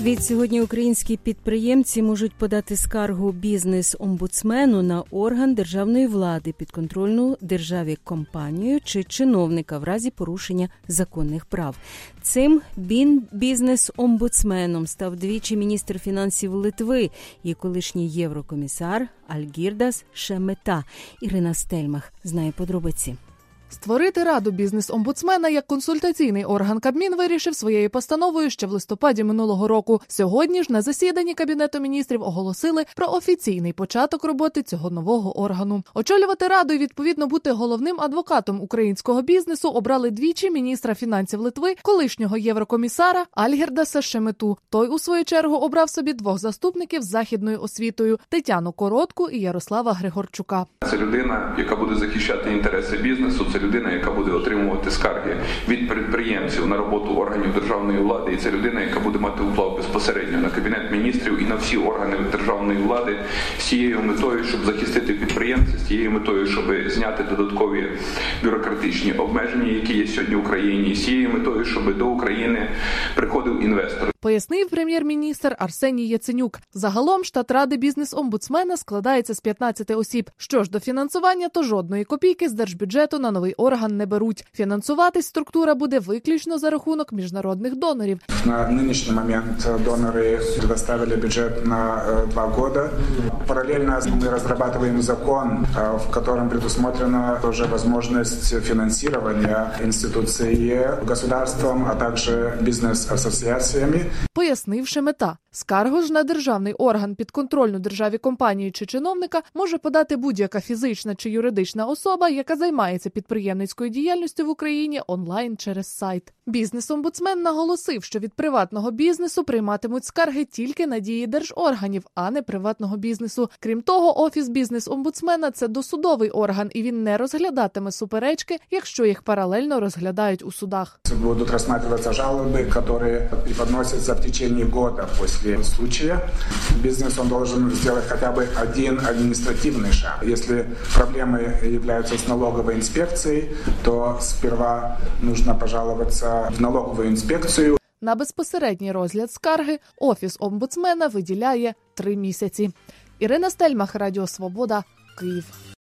Відсьогодні українські підприємці можуть подати скаргу бізнес-омбудсмену на орган державної влади, підконтрольну державі компанію чи чиновника в разі порушення законних прав. Цим бізнес-омбудсменом став двічі міністр фінансів Литви і колишній єврокомісар Альгірдас Шемета. Ірина Стельмах знає подробиці. Створити Раду бізнес-омбудсмена як консультаційний орган Кабмін вирішив своєю постановою ще в листопаді минулого року. Сьогодні ж на засіданні Кабінету міністрів оголосили про офіційний початок роботи цього нового органу. Очолювати Раду і, відповідно, бути головним адвокатом українського бізнесу обрали двічі міністра фінансів Литви, колишнього єврокомісара Альгірдаса Шемету. Той, у свою чергу, обрав собі двох заступників з західною освітою – Тетяну Коротку і Ярослава Григорчука. Це людина, яка буде захищати інтереси бізнесу, це людина, яка буде отримувати скарги від підприємців на роботу органів державної влади, і це людина, яка буде мати вплив безпосередньо на Кабінет міністрів і на всі органи державної влади з цією метою, щоб захистити підприємців, з цією метою, щоб зняти додаткові бюрократичні обмеження, які є сьогодні в Україні, і з цією метою, щоб до України приходив інвестор. Пояснив прем'єр-міністр Арсеній Яценюк. Загалом штат Ради бізнес-омбудсмена складається з 15 осіб. Що ж до фінансування, то жодної копійки з держбюджету на новий орган не беруть. Фінансуватись структура буде виключно за рахунок міжнародних донорів. На нинішній момент донори предоставили бюджет на 2 года. Параллельно мы разрабатываем закон, в котором предусмотрена тоже возможность финансирования институции государством, а также бизнес-ассоциациями. Пояснив Шемета. Скаргу ж на державний орган, підконтрольну державі компанію чи чиновника може подати будь-яка фізична чи юридична особа, яка займається підприємницькою діяльністю в Україні онлайн через сайт. Бізнес-омбудсмен наголосив, що від приватного бізнесу прийматимуть скарги тільки на дії держорганів, а не приватного бізнесу. Крім того, Офіс бізнес-омбудсмена – це досудовий орган, і він не розглядатиме суперечки, якщо їх паралельно розглядають у судах. Будуть розглядатися жалоби, які преподносяться в течение года после случая. Бизнес он должен сделать хотя бы один административный шаг. Если проблемы являются с налоговой инспекцией, то сперва нужно пожаловаться в налоговую инспекцию. На безпосередній розгляд скарги Офіс омбудсмена виділяє 3 місяці. Ірина Стельмах, Радіо Свобода, Київ.